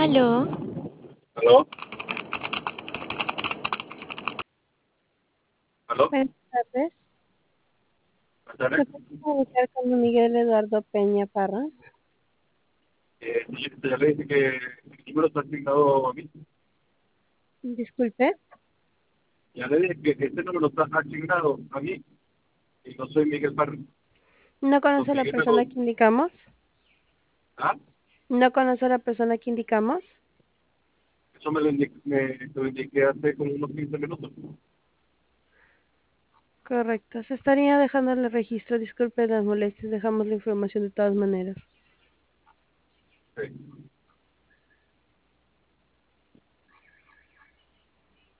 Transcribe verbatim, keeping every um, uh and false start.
Aló, ¿Aló? ¿Aló? buenas tardes. Buenas tardes. ¿Se puede comunicar con Miguel Eduardo Peña Parra? Eh, sí, ya le dije que el número está asignado a mí. Disculpe, Ya le dije que este número está asignado a mí y no soy Miguel Parra. ¿no Don conoce a la Miguel me persona lo... que indicamos? ¿Ah? ¿No conoce a la persona que indicamos? Eso me lo, indi- me lo indiqué hace como unos quince minutos. Correcto, se estaría dejando el registro. Disculpe las molestias, dejamos la información de todas maneras. Sí.